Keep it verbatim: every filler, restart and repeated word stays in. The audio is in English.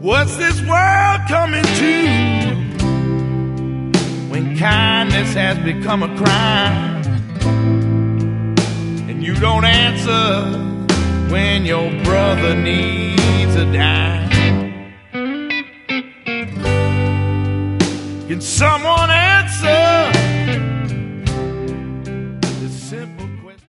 What's this world coming to when kindness has become a crime and you don't answer when your brother needs a dime? Can someone answer